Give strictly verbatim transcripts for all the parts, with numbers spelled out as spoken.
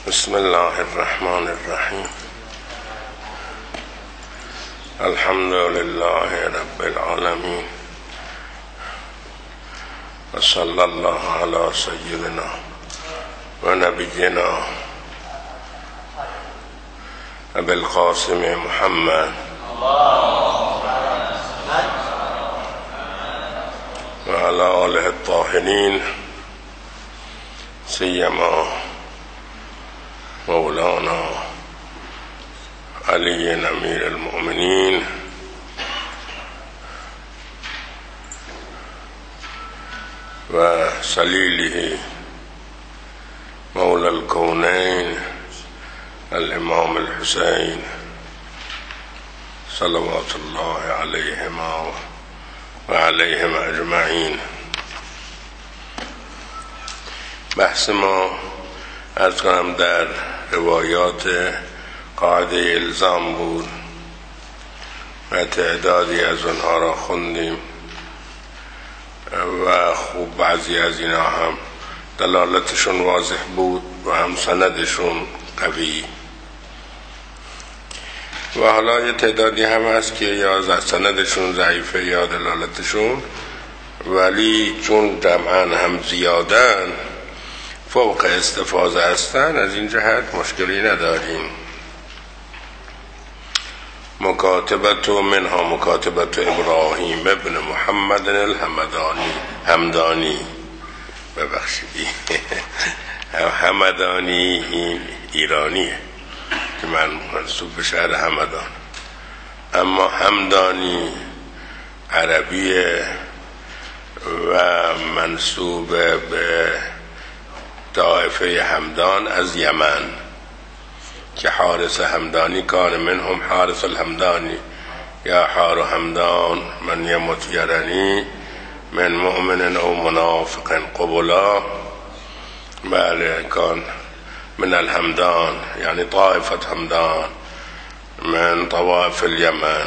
بسم الله الرحمن الرحیم. الحمد لله رب العالمین و صلی الله علی سیدنا و نبینا ابی القاسم محمد و علی آله الطاهرین، سیما مولانا علی امیر المؤمنین و سلیله مولا الکونین الامام الحسین صلوات الله علیهما و علیهم اجمعین. بحث ما عرض کنم در روایات قاعده الزام بود و تعدادی از اونها را خوندیم و خوب بعضی از اینا هم دلالتشون واضح بود و هم سندشون قوی، و حالا یه تعدادی هم هست که یا سندشون ضعیفه یا دلالتشون، ولی چون جمعاً هم زیادن فوق استفاضه هستن، از این جهت مشکلی نداریم. مکاتبت منها مکاتبت ابراهیم ابن محمد الحمدانی همدانی ببخشید همدانی این ایرانیه که من منصوب به شهر همدان، اما همدانی عربیه و منصوب به طائفه همدان از یمن که حارس همدانی کان منهم حارس الهمدانی یا حار همدان من یمت یرنی من مؤمن او منافق قبلا. بله، کان من الهمدان یعنی طائفه همدان من طوائف اليمن.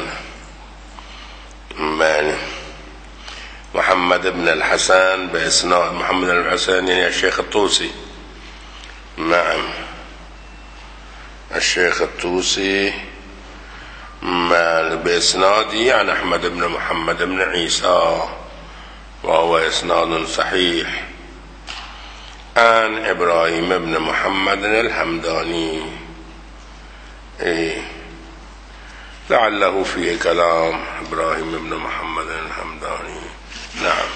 من محمد بن الحسن بإسناد محمد بن الحسن يعني الشيخ الطوسي، نعم الشيخ الطوسي بإسنادي عن أحمد بن محمد بن عيسى وهو إسناد صحيح عن إبراهيم بن محمد الحمداني. إيه لعله فيه كلام إبراهيم بن محمد الحمداني. نعم.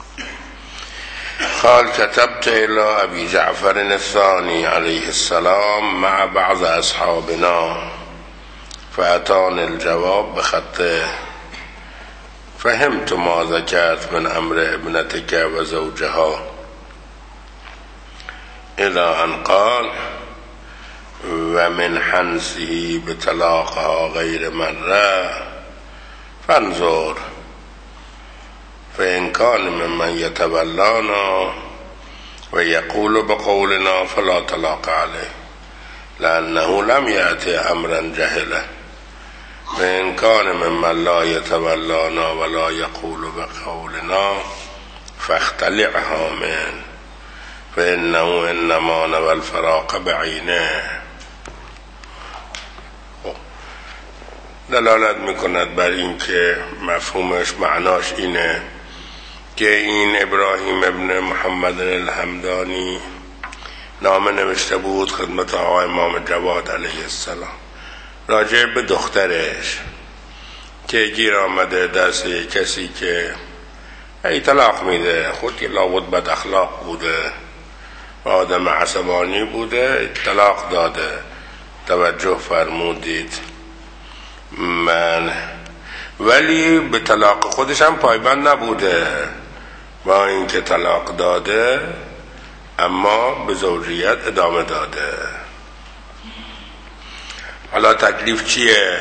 قال كتبت إلى أبي جعفر الثاني عليه السلام مع بعض أصحابنا فأتاني الجواب بخطه، فهمت ما ذكرت من أمر ابنتك وزوجها إلى أن قال ومن حنسه بطلاقها غير مرة فانظر فإن كان ممن يتولانا ويقول بقولنا فلا طلاق عليه لأنه لم يأتي أمرا جهلا، وإن كان ممن لا يتولانا ولا يقول بقولنا فاختلعها منه فإنه إنما نوى الفراق بعينه. دلالت میکند بر این که مفهومش معناش اینه که این ابراهیم ابن محمد الحمدانی نامه نوشته بود خدمت آقای امام جواد علیه السلام راجع به دخترش که گیر آمده دست کسی که ای طلاق میده، خود که لابد بد اخلاق بوده و آدم عصبانی بوده، طلاق داده. توجه فرمودید. من ولی به طلاق خودش هم پایبند نبوده، با اینکه طلاق داده اما به زوجیت ادامه داده. حالا تکلیف چیه؟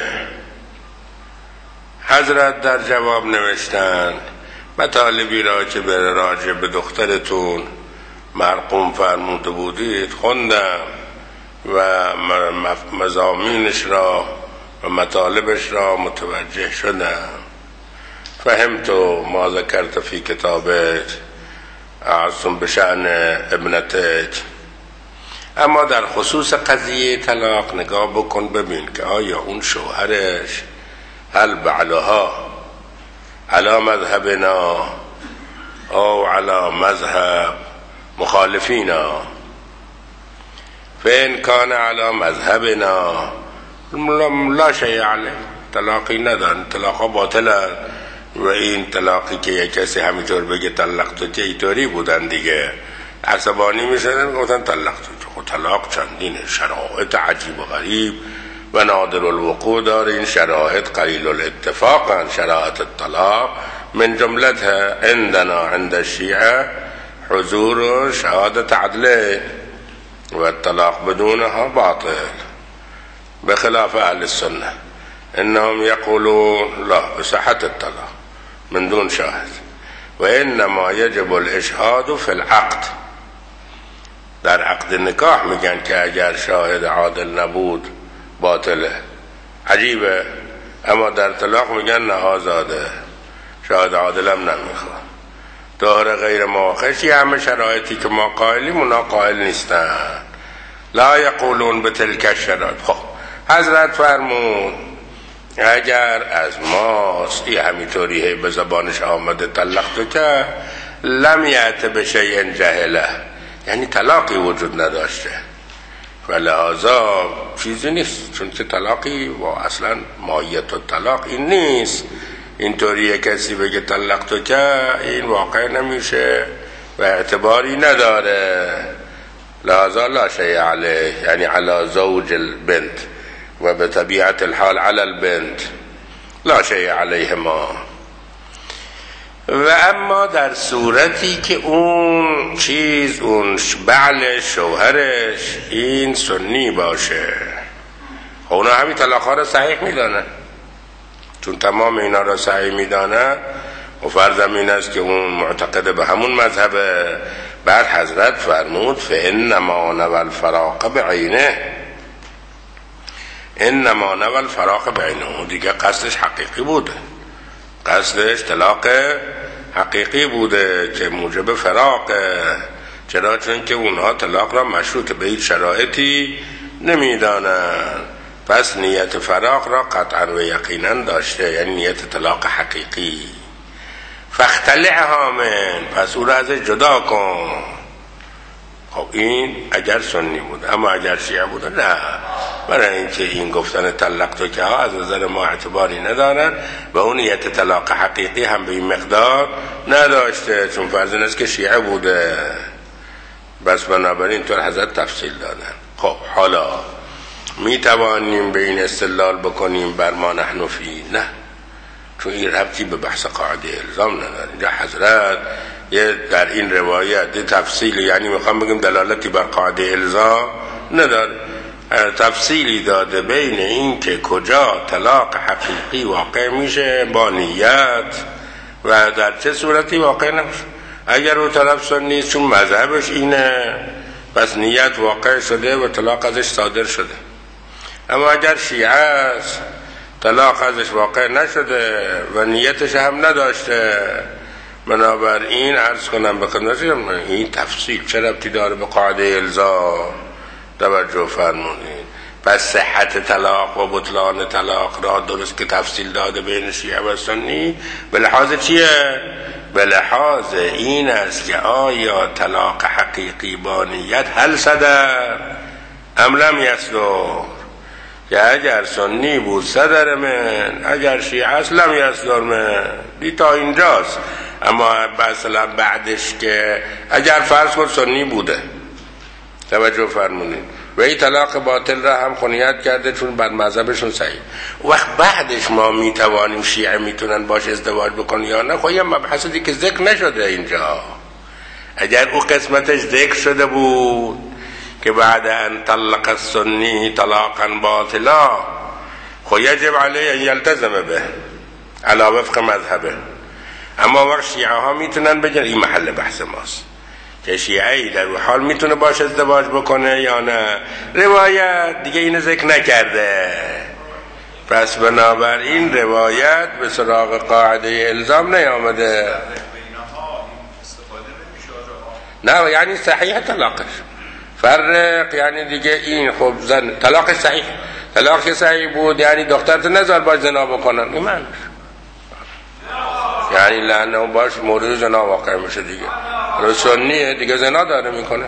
حضرت در جواب نوشتن مطالبی را که به راجع به دخترتون مرقوم فرموده بودید خوندم و مضامینش را و مطالبش را متوجه شدم. فهمت ما ذکرت فی کتابت اعصم بشأن ابنتک اما در خصوص قضیه طلاق نگاه بکن ببین که آیا اون شوهرش هل بعلها علی مذهبنا او علی مذهب مخالفینا. فإن کان علی مذهبنا لا شیء علیه، طلاقی ندارن، طلاقا باطلن. و این طلاقی که یک کسی همینطور بگه طلق تو که اینطوری بودن دیگه عصبانی میشدن گفتن طلق تو. خب طلاق چندین شرایط عجیب و غریب و نادر الوقوع داره. این شرایط قلیل الاتفاق، شرایط الطلاق من جملتها عندنا عند الشیعه حضور و شهادت عدله و الطلاق بدونها باطل، بخلاف اهل السنه انهم يقولون لا بصحة الطلاق من دون شاهد و انما يجب الاشهاد في العقد. در عقد نکاح میگن که اگر شاهد عادل نبود باطله. عجیبه. اما در طلاق میگن نه آزاده، شاهد عادل هم نمیخواد. طاهر غیر مواخشی همه شرایطی که ما قائلیم اونا قائل نیستن. لا یقولون به تلک الشرایط. خب حضرت فرمود اگر از ماست این همینطوری به زبانش آمده طلق تو که لم یأت بشیء جهله، یعنی طلاقی وجود نداشته و لحاظا چیزی نیست، چون که طلاقی و اصلا ماهیت الطلاق این نیست. اینطوریه کسی بگه طلق تو که این واقع نمیشه و اعتباری نداره. لحاظا لا شیء علیه، یعنی علی زوج البنت و به طبیعت الحال علی البنت لا شیء علیهما. و اما در صورتی که اون چیز اون بعل شوهرش این سنی باشه، اونا همین طلاق ها را صحیح میدانن، چون تمام اینا را صحیح میدانن و فرضم این است که اون معتقد به همون مذهبه. بعد حضرت فرمود فانما نوى الفراق بعینه، انما نوى الفراق بعینه، دیگه قصدش حقیقی بوده، قصدش طلاق حقیقی بوده که موجب فراقه. چرا؟ چون که اونها طلاق را مشروط به هیچ شرایطی نمیدانن. پس نیت فراق را قطعا و یقینا داشته، یعنی نیت طلاق حقیقی. فاختلعها من، پس او را ازش جدا کن. خب این اگر سنی بود. اما اگر شیعه بود نه، برای اینکه این گفتن طلق تو که ها از نظر ما اعتباری ندارن و اون نیت طلاق حقیقی هم به این مقدار نداشته، چون فرض این است که شیعه بوده. بس بنابراین طور حضرت تفصیل دادن. خب حالا می توانیم به این استدلال بکنیم بر ما نحن فی؟ نه، چون این ربطی به بحث قاعده الزام نداره. اینجا حضرت یه در این روایت یه تفصیلی، یعنی میخوام بگم دلالتی بر قاعده الزام نداره، تفصیلی داده بین این که کجا طلاق حقیقی واقع میشه با نیت و در چه صورتی واقع نمیشه. اگر او طرف سنی چون مذهبش اینه پس نیت واقع شده و طلاق ازش صادر شده. اما اگر شیعه است طلاق ازش واقع نشده و نیتش هم نداشته، بنابراین عرض کنم به خدمتتون این تفصیل چه ربطی داره به قاعده الزام؟ توجه فرمونید. پس صحت طلاق و بطلان طلاق را درست که تفصیل داده بین شیعه و سنی به لحاظ چیه؟ به لحاظ این است که آیا طلاق حقیقی با نیت هل صدر ام لم یصدر، که اگر سنی بود صدر من، اگر شیعه است لم یصدر من. دی تا اینجاست. اما مثلا بعدش که اگر فرض کن سنی بوده، توجه فرمونید، و این طلاق باطل را هم خونیت کرده چون بر مذهبشون صحیح، وقت بعدش ما میتوانیم شیعه میتونن باش ازدواج بکنن یا نه؟ خب یه مبحث دیگه که ذکر نشده اینجا. اگر او قسمتش ذکر شده بود که بعد ان طلق السنی طلاقا باطلا، خب یجب علیه ان یلتزم به علی وفق مذهبه. اما وقت شیعه ها میتونن بگن، این محل بحث ماست، که شیعه‌ای در حال میتونه باش ازدواج بکنه یا نه. روایت دیگه اینو ذکر نکرده، پس بنابراین روایت به سراغ قاعده الزام نیامده. نه یعنی صحیح طلاقش، فرق یعنی دیگه این خب زن طلاق صحیح، طلاق صحیح بود یعنی دخترت نذار باش زنا بکنن، این معنیش یعنی لعنه اون باش مورد زنا واقع میشه دیگه. رو سنیه دیگه زنا داره میکنه،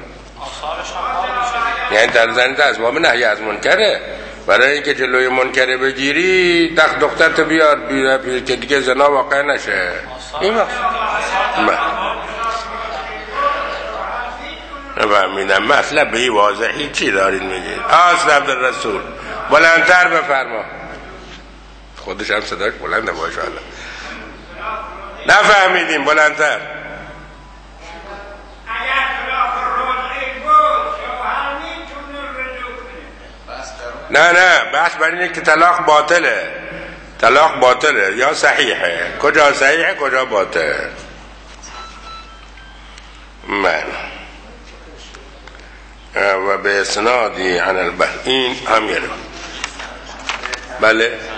یعنی در زنیت از باب نهی از منکره. برای اینکه جلوی منکره بگیری دخ دخترت بیار بیار که دیگه زنا واقع نشه. این مقصود نفهمیدم مطلب به این واضحی چی دارید میگید؟ آسل عبدالرسول بلندتر بفرما، خودش هم صداش بلنده ماشاءالله. نفهمیدیم بلندتر. نه نه بحث بر اینه که طلاق باطله، طلاق باطله یا صحیحه، کجا صحیحه کجا باطل. من و به اسنادی عن البحر این هم یه بله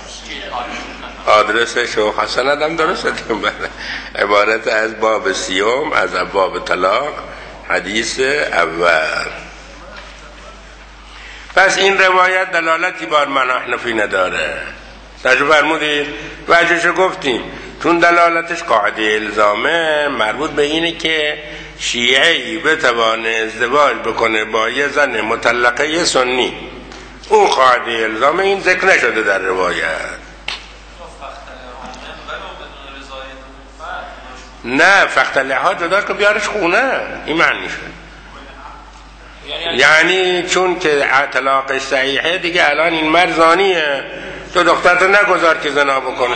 آدرس شیخ حسن هم درسته بله. عبارت از باب سیوم از باب طلاق حدیث اول. پس این روایت دلالتی بر من احنفی نداره. تجربه فرمودید وجهشو گفتیم، چون دلالتش قاعده الزامه مربوط به اینه که شیعه‌ای بتوانه ازدواج بکنه با یه زن مطلقه سنی، اون قاعده الزامه، این ذکر نشده در روایت. نه فقط لها جدا که بیارش خونه، این معنی شد. یعنی چون که طلاقش صحیحه دیگه الان این مرد زانیه، تو دخترت نگذار که زنا بکنه.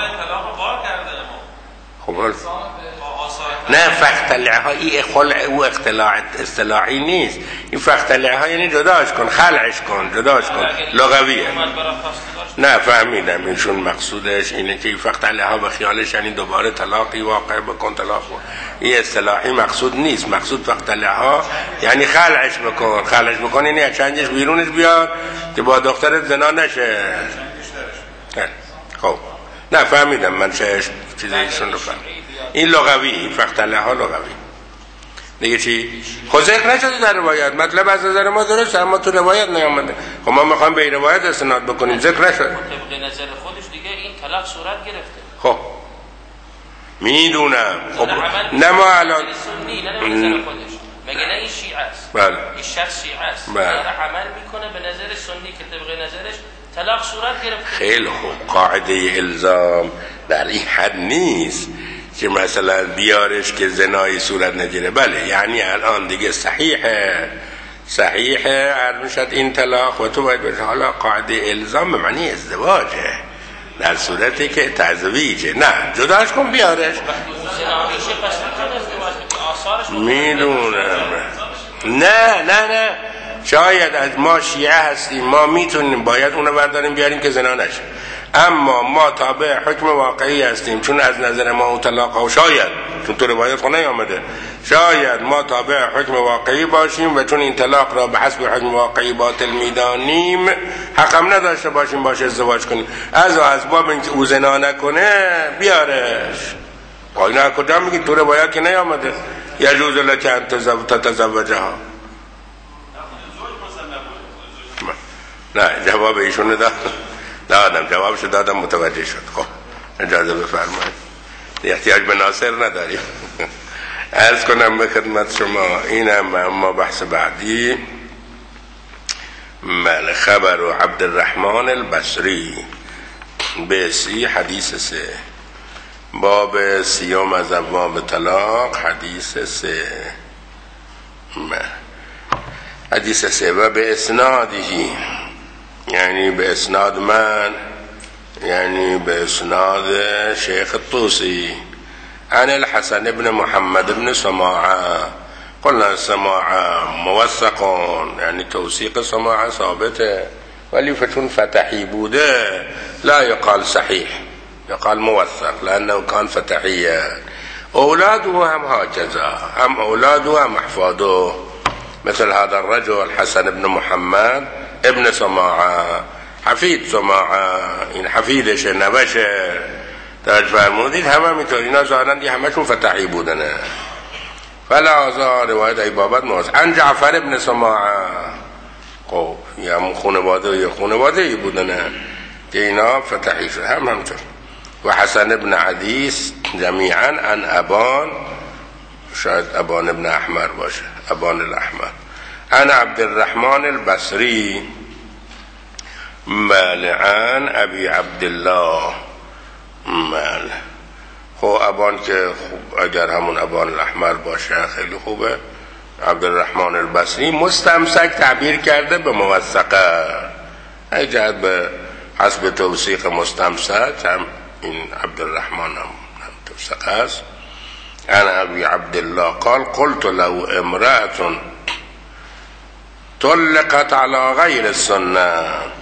خب نه فقط لها این خلع و اختلاع اصطلاحی نیست، این فقط لها یعنی جداش کن، خلعش کن، جداش کن، لغویه. نه فهمیدم اینشون مقصودش اینه که فقط لها به خیالش یعنی دوباره طلاقی واقع بکن، طلاق کن. این اصطلاحی مقصود نیست، مقصود فقط لها یعنی خلعش بکن، خلعش بکن یعنی چنجش بیرونش بیار که با دخترت زنا نشه. خب نه فهمیدم من چه چیزایشون رو فهمیدم. این لغوی فقط لها لغوی دیگه چی؟ خود ذکر نشده در روایت، مطلب از نظر ما درست اما تو روایت نیامده. خب ما میخوایم به این روایت استناد بکنیم، ذکر نشده. طبق نظر خودش دیگه این طلاق صورت گرفته. خب میدونم. خب نه ما الان سنی نه نظر خودش مگه نه این شیعه است. بله این شخص شیعه است. بله. عمل میکنه به نظر سنی که طبق نظرش طلاق صورت گرفته. خیلی خوب، قاعده الزام در این حد نیست که مثلا بیارش که زنایی صورت نگیره. بله یعنی الان دیگه صحیحه صحیحه ارمشد این طلاق و تو باید بشه. حالا قاعده الزام به معنی ازدواجه در صورتی که تزویجه، نه جداش کن بیارش. میدونم نه نه نه شاید از ما شیعه هستیم ما میتونیم باید اونو برداریم بیاریم که زنا نشه، اما ما تابع حکم واقعی هستیم چون از نظر ما اون طلاق ها شاید چون تو روایت خونه آمده شاید ما تابع حکم واقعی باشیم و چون این طلاق را به حسب حکم واقعی باطل میدانیم حقم نداشته باشیم باشه ازدواج کنیم. از و از باب اینکه او زنا نکنه بیارش. اینا کجا میگید؟ تو روایت که نیامده یجوز لک ان تتزوجها. نه جواب ایشون داد دادم جوابشو دادم متوجه شد. خب اجازه بفرمایید، احتیاج به ناصر نداریم. عرض کنم به خدمت شما اینم اما بحث بعدی من خبر عبدالرحمن البصری به سی حدیث سه باب سیوم از ابواب طلاق حدیث سه حدیث سه و به اسنادی یعنی به اسناد من یعنی به اسناد شیخ الطوسی عن الحسن ابن محمد ابن سماعه. قلنا سماعه موثقون یعنی توثیق سماعه ثابته ولی فتون فتحی بوده لا يقال صحيح يقال موثق لأنه كان فتحيا. أولاده هم هكذا هم أولاده هم أحفاده مثل هذا الرجل حسن بن محمد ابن سماعه حفید سماعه این حفیدش نوشه توجه فرمودید همه میتونی اینا ظاهرا دی همشون فتحی بودنه فلازا روایت ای بابت موز ان جعفر ابن سماعه. خب یه همون خانواده یه خانواده ای بودنه که اینا فتحی شد هم همطور. و حسن ابن عدیس جمیعا ان ابان، شاید ابان ابن احمر باشه، ابان الاحمر، ان عبد الرحمن البصری مالعان ابی عبدالله. مال خب ابان که خوب اگر همون ابان الاحمر باشه خیلی خوبه. عبدالرحمن البصری مستمسک تعبیر کرده به موثقه، ای جهت به حسب توثیق مستمسک هم این عبدالرحمن هم توثیق است. انا ابی عبدالله قال قلت لو امرأة طلقت على غیر السنه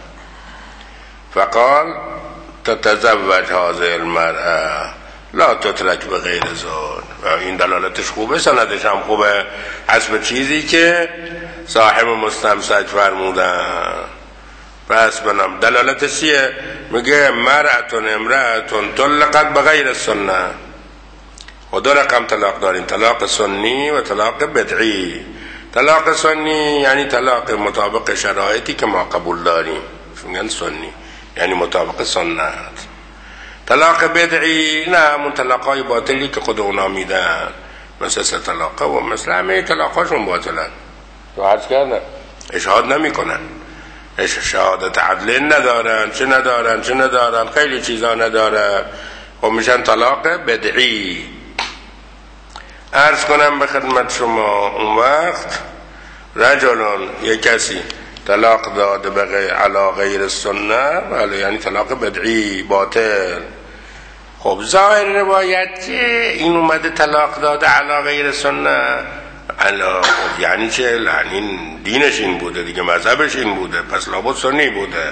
فقال تتزوج هذه المرأة لا تترک به غیر زوج. این دلالتش خوبه، سندش هم خوبه حسب چیزی که صاحب مستمسک فرمودن. پس بنام دلالتش چیه؟ میگه مرأتون امرأتون طلقت به غیر السنه. و دو رقم طلاق داریم، طلاق سنی و طلاق بدعی. طلاق سنی یعنی طلاق مطابق شرایطی که ما قبول داریم، میگن سنی یعنی مطابق سنت. طلاق بدعی نه، همون طلاقای باطلی که خود اونا میدن، مثل سه طلاقه و مثل همه طلاقاشون باطلن. تو عرض کردن اشهاد نمی کنن، شهادت عدل ندارن، چه ندارن چه ندارن خیلی چیزا ندارن، خب میشن طلاق بدعی. عرض کنم به خدمت شما اون وقت رجلون یک کسی طلاق داده به غیر علا غیر السنه، بله یعنی طلاق بدعی باطل. خب ظاهر روایت که این اومده طلاق داده علا غیر سنه، علا خب یعنی چه؟ یعنی دینش این بوده دیگه، مذهبش این بوده، پس لابد سنی بوده.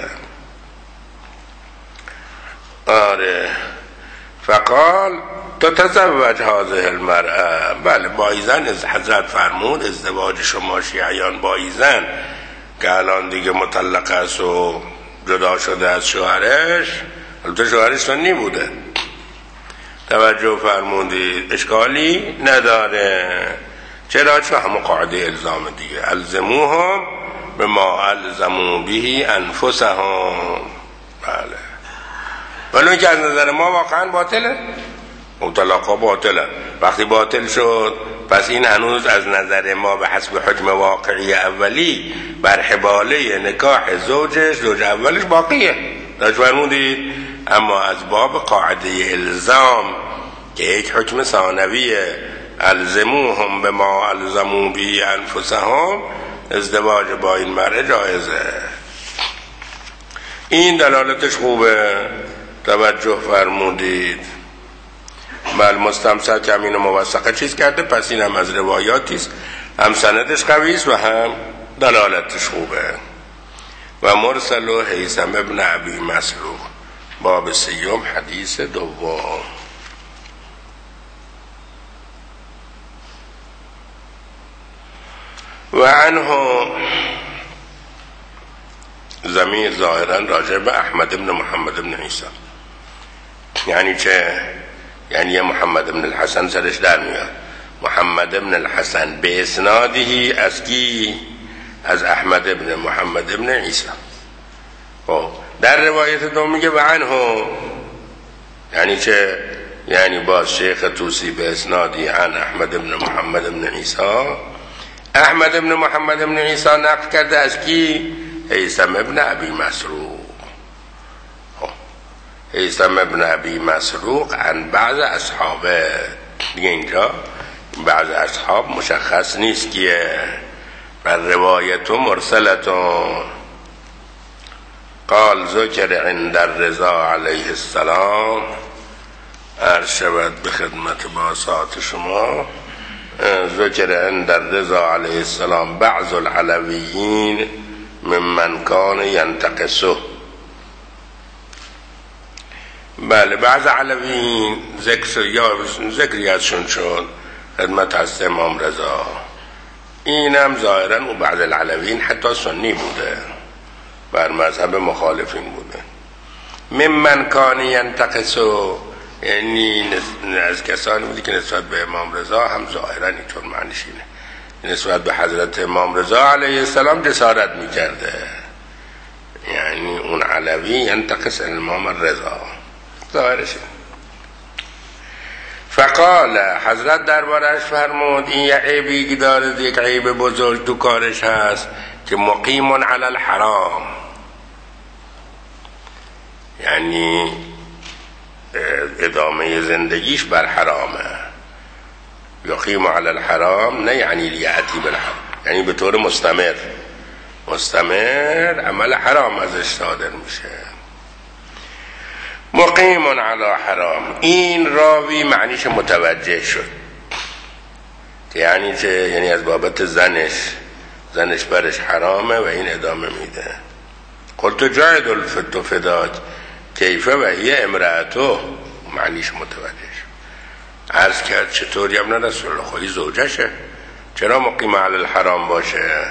آره. فقال تتزوج هذه المرأة. بله با ایزن از حضرت فرمود ازدواج شما شیعیان با ایزن که الان دیگه مطلقه است و جدا شده از شوهرش، البته شوهرش سنی بوده، توجه فرمودید، اشکالی نداره. چرا؟ چون همون قاعده الزام دیگه، الزموهم به ما الزمو به انفسهم. بله ولی که از نظر ما واقعا باطله، اون طلاقا باطله. وقتی باطل شد پس این هنوز از نظر ما به حسب حکم واقعی اولی بر حباله نکاح زوجش، زوج اولش باقیه، داشت فرمودید. اما از باب قاعده الزام که یک حکم ثانویه، الزموهم به ما الزمو به انفسهم، ازدواج با این مرء جایزه. این دلالتش خوبه، توجه فرمودید. بل مستمسک همین موثقه چیز کرده، پس این هم از روایاتیست، هم سندش قویست و هم دلالتش خوبه. و مرسل و هیثم ابن ابی مسروق، باب سیوم حدیث دوم. و عنه ضمیر ظاهرا راجع به احمد ابن محمد ابن عیسی، یعنی چه؟ یعنی محمد ابن الحسن سرش در میاد. محمد ابن الحسن به اسنادهی از کی؟ از احمد ابن محمد ابن عیسی. خب در روایت دوم میگه و عنه، یعنی چه؟ یعنی باز شیخ توسی به اسنادی عن احمد ابن محمد ابن عیسی. احمد ابن محمد ابن عیسی نقل کرده از کی؟ هیثم ابن ابی مسروق. هیثم ابن ابی مسروق عن بعض اصحابه. دیگه اینجا بعض اصحاب مشخص نیست کیه، بر روایت مرسلتون. قال ذکر عند الرضا علیه السلام، عرض شود به خدمت باسات شما، ذکر عند الرضا علیه السلام بعض العلویین ممن کان ینتقصه. بله بعض علویین ذکر یا ذکری ازشون شد خدمت هست امام رضا. اینم ظاهرا و بعض العلویین حتی سنی بوده، بر مذهب مخالفین بوده. ممن کان ینتقصه، یعنی از کسانی بودی که نسبت به امام رضا هم ظاهرا اینطور معنیش اینه، نسبت به حضرت امام رضا علیه السلام جسارت میکرده، یعنی اون علوی ینتقص امام رضا ظاهرش. فقال حضرت دربارش فرمود این یه عیبی که داره، یک عیب بزرگ تو کارش هست که مقیم علی الحرام، یعنی ادامه زندگیش بر حرامه. یقیم علی الحرام نه یعنی لیأتی بالحرام، یعنی به طور مستمر مستمر عمل حرام ازش صادر میشه. مقیم علی حرام، این راوی معنیش متوجه شد، یعنی چه؟ یعنی از بابت زنش زنش برش حرامه و این ادامه میده. قلت جاعد الفتو فداک کیفه و هی امرأتو، معنیش متوجه شد. عرض کرد چطور یا ابن رسول الله، خودی زوجشه، چرا مقیم علی الحرام باشه؟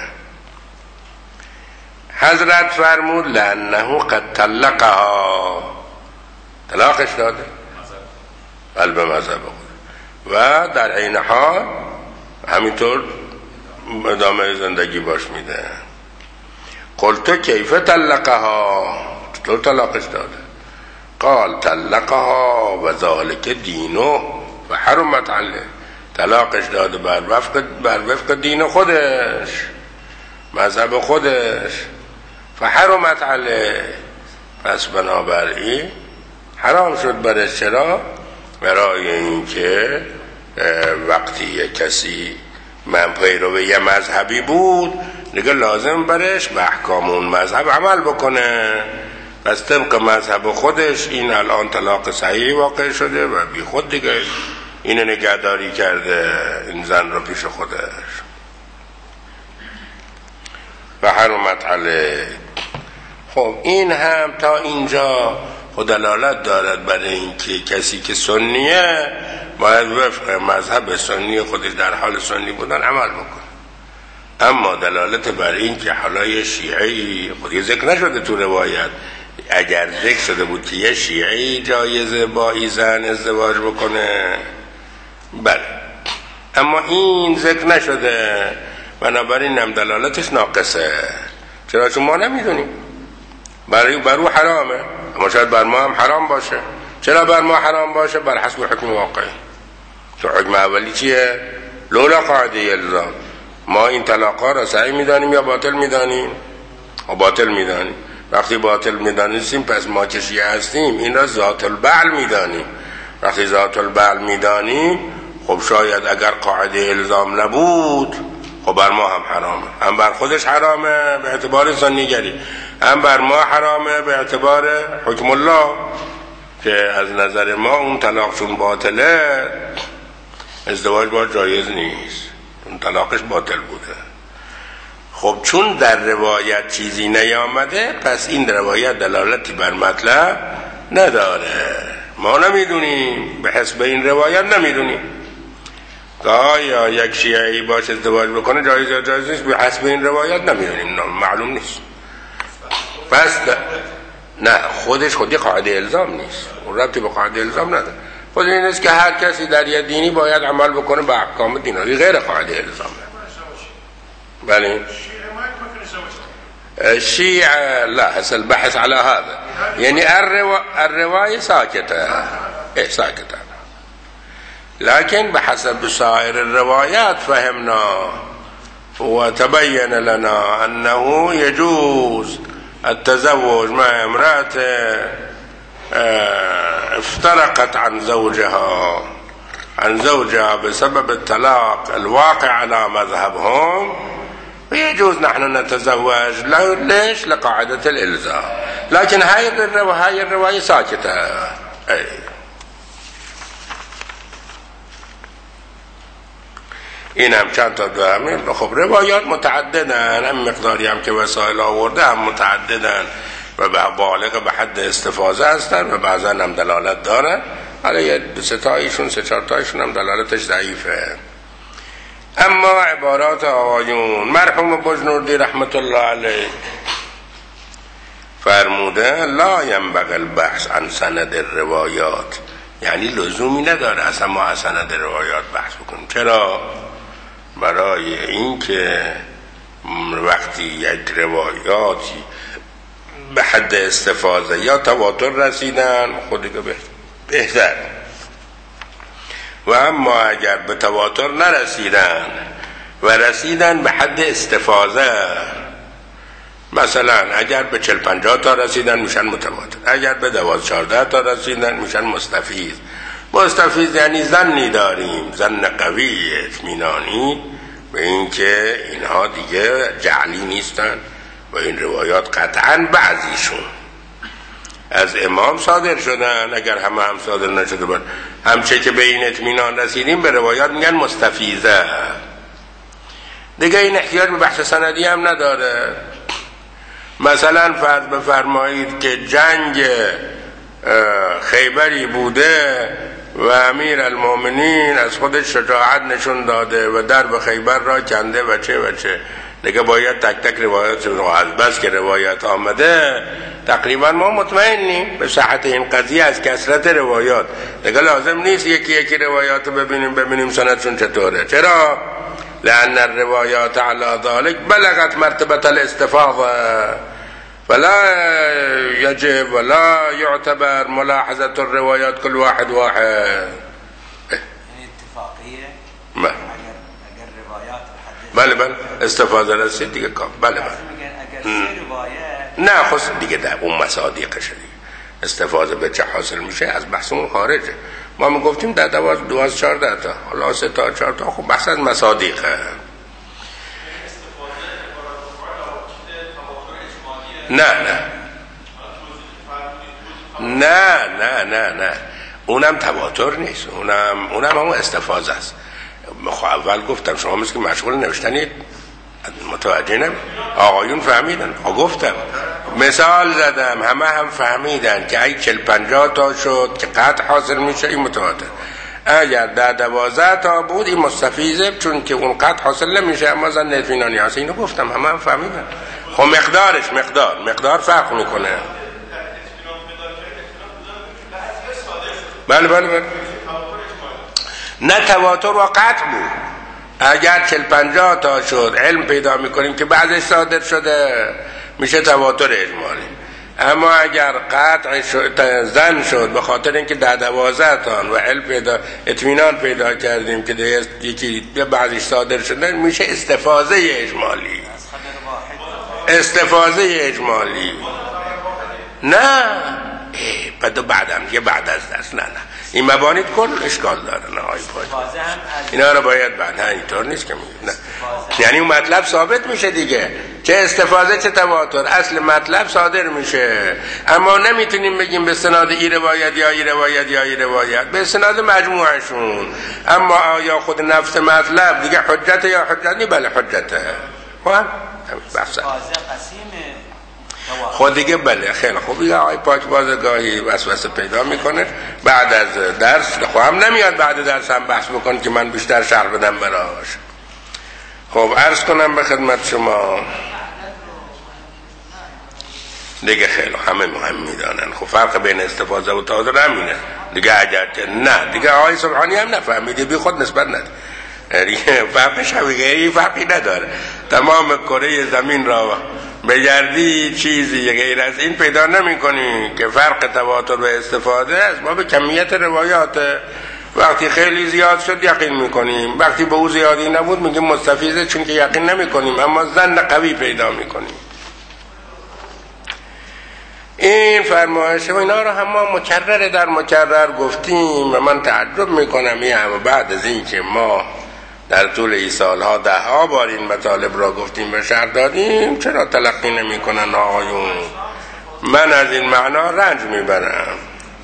حضرت فرمود لانه قد طلقها، طلاقش داده قلب مذهب خود و در عین حال همینطور ادامه زندگی باش میده. قلت کیف طلقها، چطور طلاقش داده؟ قال طلقها و ذالک دینو و حرمت علیه، طلاقش داده بر وفق بر وفق دین خودش، مذهب خودش، فحرمت علیه، پس بنابراین حرام شد برش. چرا؟ برای اینکه وقتی کسی من پیرو یه مذهبی بود دیگه لازم برش به احکام اون مذهب عمل بکنه، پس طبق مذهب خودش این الان طلاق صحیح واقع شده و بی خود دیگه اینو نگهداری کرده این زن رو پیش خودش. و حرمت علیه. خب این هم تا اینجا خود دلالت دارد برای اینکه کسی که سنیه باید وفق مذهب سنی خودش در حال سنی بودن عمل بکنه. اما دلالت برای اینکه حالای شیعی خودی ذکر نشده تو روایت، اگر ذکر شده بود که یه شیعی جایزه با این زن ازدواج بکنه بله، اما این ذکر نشده، بنابراین هم دلالتش ناقصه. چرا؟ چون ما نمیدونیم، برای برو حرامه، اما شاید بر ما هم حرام باشه. چرا بر ما حرام باشه؟ بر حسب حکم واقعی. تو حکم اولی چیه؟ لولا قاعده الزام، ما این طلاقا را صحیح میدانیم یا باطل میدانیم؟ و باطل میدانیم. وقتی باطل میدانیم پس ما که شیعه هستیم این را ذات البعل میدانیم. وقتی ذات البعل میدانیم خب شاید اگر قاعده الزام نبود خب بر ما هم حرامه، هم بر خودش حرامه به اعتبار سنیگری، هم بر ما حرامه به اعتبار حکم الله، که از نظر ما اون طلاق چون باطله ازدواج با جایز نیست، اون طلاقش باطل بوده. خب چون در روایت چیزی نیامده پس این روایت دلالتی بر مطلب نداره، ما نمیدونیم، به حسب این روایت نمیدونیم که آیا یک شیعی باش ازدواج بکنه جایز یا جایز نیست، به حسب این روایت نمیدونیم، معلوم نیست. پس نه، خودش خودی قاعده الزام نیست، اون ربطی به قاعده الزام نداره. خود این است که هر کسی در یه دینی باید عمل بکنه به احکام دینی، غیر قاعده الزامه. بله الشيعة لا، هسه البحث على هذا، يعني الروا... الرواية ساكتة إيه ساكتة، لكن بحسب سائر الروايات فهمنا وتبين لنا أنه يجوز التزوج مع امرأة افترقت عن زوجها عن زوجها بسبب الطلاق الواقع على مذهبهم، ويجوز نحن نتزوج. ليش؟ لقاعدة الإلزام. لكن هاي الرواية هاي الرواية ساكتة. أي. این هم چند تا دارم. خب روایات متعددن، هم مقداری هم که وسایل آورده هم متعددن و به بالغ به حد استفاضه هستن و بعضا هم دلالت دارن. حالا یه سه تایشون سه چهار تایشون هم دلالتش ضعیفه. اما عبارات آقایون مرحوم بجنوردی رحمت الله علیه فرموده لا ينبغي البحث عن سند الروایات یعنی لزومی نداره اصلا ما از سند روایات بحث بکنیم. چرا؟ برای اینکه وقتی یک روایاتی به حد استفاضه یا تواتر رسیدن خود دیگه بهتر، و اما اگر به تواتر نرسیدن و رسیدن به حد استفاضه، مثلا اگر به چل پنجاه تا رسیدن میشن متواتر، اگر به دوازده چهارده تا رسیدن میشن مستفیض. مستفیض یعنی ظنی داریم، ظن قوی اطمینانی به اینکه اینها دیگه جعلی نیستن و این روایات قطعا بعضیشون از امام صادر شدن. اگر همه هم صادر نشده بود، همچه که به این اطمینان رسیدیم به روایات میگن مستفیضه. دیگه این احتیاج به بحث سندی هم نداره. مثلا فرض بفرمایید که جنگ خیبری بوده و امیر المومنین از خودش شجاعت نشون داده و درب خیبر را کنده و چه و چه، دیگه باید تک تک روایات رو از بس که روایات آمده تقریبا ما مطمئنیم به صحت این قضیه از کثرت روایات، دیگه لازم نیست یکی یکی روایات رو ببینیم ببینیم سندشون چطوره. چرا؟ لأن الروایات على ذلك بلغت مرتبة الاستفاضة ولا يجب ولا يعتبر ملاحظة الروايات كل واحد واحد. يعني اتفاقية ما اگر روایات بله بله استفاضه رسید دیگه کام. بله بله اگر سه روایت نه خصوص دیگه در اون مصادیقش دیگه استفاضه به چه حاصل میشه از بحثمون خارجه. ما میگفتیم در دواز دواز چهارده تا، حالا سه تا چهار تا، خب بحث از مصادیقه. نه نه نه نه نه نه اونم تواتر نیست، اونم اونم همون استفاضه است. اول گفتم شما مثل که مشغول نوشتنید متوجه نمی آقایون فهمیدن. گفتم مثال زدم همه هم فهمیدن که اگه چل پنجاه تا شد که قطع حاصل میشه این متواتر، اگر در دوازده تا بود این مستفیضه چون که اون قطع حاصل نمیشه اما زن اطمینانی هست. اینو گفتم همه هم فهمیدن. خب مقدارش مقدار مقدار فرق میکنه. بله بله بله نه تواتر و قطع بود. اگر چل پنجاه تا شد علم پیدا میکنیم که بعضش صادر شده میشه تواتر اجمالی. اما اگر قطع شد زن شد به خاطر اینکه در دوازده تا و علم پیدا اطمینان پیدا کردیم که یکی بعضش صادر شده میشه استفاضه اجمالی. استفاضه اجمالی نه بعد بعدم یه بعد از درس نه نه این مبانی کل اشکال داره. نه آی پاک اینا رو باید بعد ها اینطور نیست که میگه نه، یعنی اون مطلب ثابت میشه دیگه، چه استفاضه چه تواتر اصل مطلب صادر میشه. اما نمیتونیم بگیم به سناد ای روایت یا ای روایت یا ای روایت، به سناد مجموعشون. اما آیا خود نفس مطلب دیگه حجت یا حجت نی؟ بله حجته. خب بحث خود دیگه بله خیلی خوب. دیگه آقای پاک بازگاهی وسوسه پیدا میکنه بعد از درس، خواهم نمیاد بعد درس هم بحث بکن که من بیشتر شرح بدم براش. خب عرض کنم به خدمت شما دیگه خیلی همه مهم میدانن. خب فرق بین استفاضه و تواتر همینه دیگه. اگر که نه دیگه آقای سبحانی هم نفهمیده بی خود نسبت نده، فرقش حقیقی فرقی نداره. تمام کره زمین را بگردی چیزی غیر از این پیدا نمی کنی که فرق تواتر و استفاده از ما به کمیت روایات. وقتی خیلی زیاد شد یقین میکنیم، وقتی به او زیادی نبود میگیم مستفیضه چون که یقین نمی کنیم اما ظن قوی پیدا میکنیم. این فرمایش و اینا رو هم ما مکرر در مکرر گفتیم و من تعجب میکنم این هم بعد از این که ما در طول این سالها ده ها بار این مطالب را گفتیم و شرح دادیم چرا تلقی نمی کنن آقایون؟ من از این معنا رنج میبرم.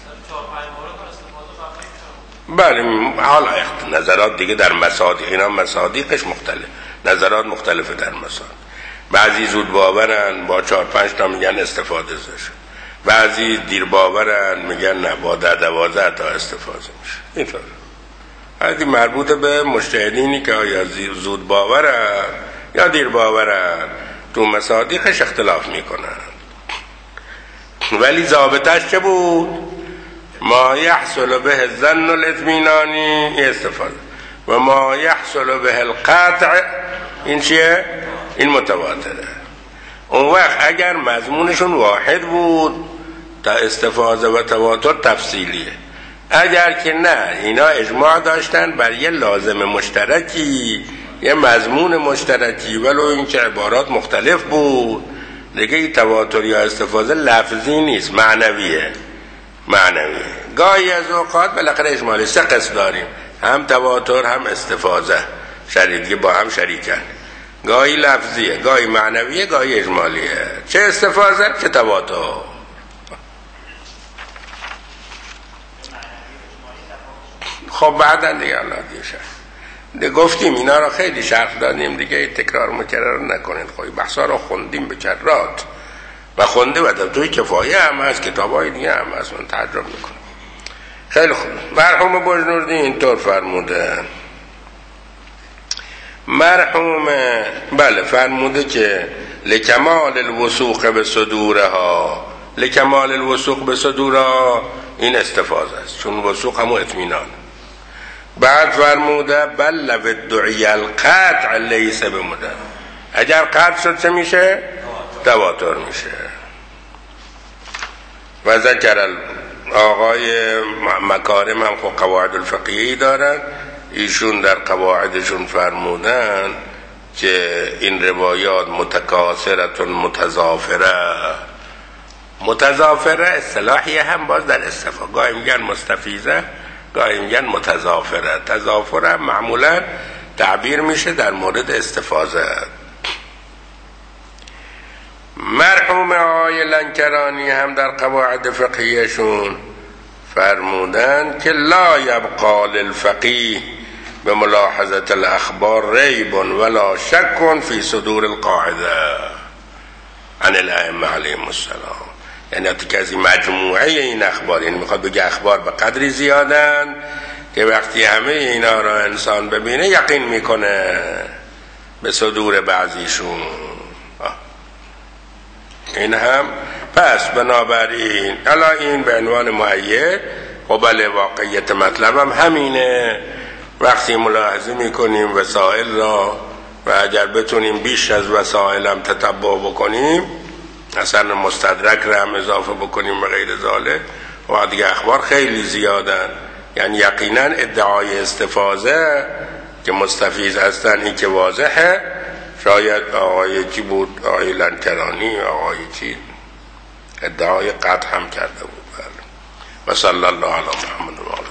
بله حالا نظرات دیگه در مصادیق، اینا مصادیقش مختلف، نظرات مختلفه در مصادیق. بعضی زود باورن با چهار پنج تا میگن استفاده زش، بعضی دیر باورن میگن نه با در دوازده تا استفاده میشه. اینطور هذه مربوط به مجتهدینی که آیا زود باورن یا دیر باورن تو مصادیقش اختلاف میکنن. ولی ضابطش چه بود؟ ما یحصل به الظن الاطمینانی استفاده و ما یحصل به القطع این چیه؟ این متواتره. اون وقت اگر مضمونشون واحد بود تا استفاده و تواتر تفصیلیه. اگر که نه اینا اجماع داشتن بر یه لازم مشترکی، یه مضمون مشترکی، ولو این که عبارات مختلف بود، دیگه این تواتر یا استفاده لفظی نیست، معنویه. معنویه. گاهی از اوقات بالاخره اجمالی سه قسم داریم، هم تواتر هم استفاده شریکی با هم شریکن. گاهی لفظیه، گاهی معنویه، گاهی اجمالیه. چه استفاده چه تواتر. خب بعدا دیگه الله دیگه شد دیگه گفتیم اینا را خیلی شرح دادیم دیگه، تکرار مکرر نکنید. خب بحثا را خوندیم به کرات و خونده و توی کفایه هم هست، کتابای دیگه هم هست، من تجربه میکنم. خیلی خوب. مرحوم بجنوردی اینطور فرموده، مرحوم بله فرموده که لکمال الوثوق به صدورها، لکمال الوثوق به صدورها این استفاده است، چون وثوق همون اطمینان. بعد فرموده بل لو ادعی القطع لیس بمدن، اگر قطع شد چه میشه؟ تواتر میشه. و ذکر آقای مکارم هم خب قواعد الفقهی دارن، ایشون در قواعدشون فرمودن که این روایات متکاثرت متضافره. متضافره اصطلاحی هم باز در استفاده، گاهی میگن مستفیضه، گاهی میگن متضافره. تضافره معمولا تعبیر میشه در مورد استفاده. مرحوم آقای لنکرانی هم در قواعد فقهیشون فرمودن که لا یبقى للفقیه به ملاحظه الاخبار ریب ولا شک فی صدور القاعده عن الائمه علیهم السلام. یعنی که از مجموعه این اخبار، یعنی میخواد بگه اخبار به قدری زیادن که وقتی همه اینا را انسان ببینه یقین میکنه به صدور بعضیشون. این هم پس بنابراین الا این به عنوان معید قبل واقعیت مطلب هم همینه. وقتی ملاحظه میکنیم وسائل را و اگر بتونیم بیش از وسائل هم تتبع بکنیم، اصلا مستدرک را هم اضافه بکنیم و غیر ذالک، و دیگه اخبار خیلی زیادن. یعنی یقینا ادعای استفاضه که مستفیض هستن این که واضحه. شاید آقای کی بود، آقای لنکرانی، آقای کی ادعای قطع هم کرده بود. و صلی الله علی محمد و آله.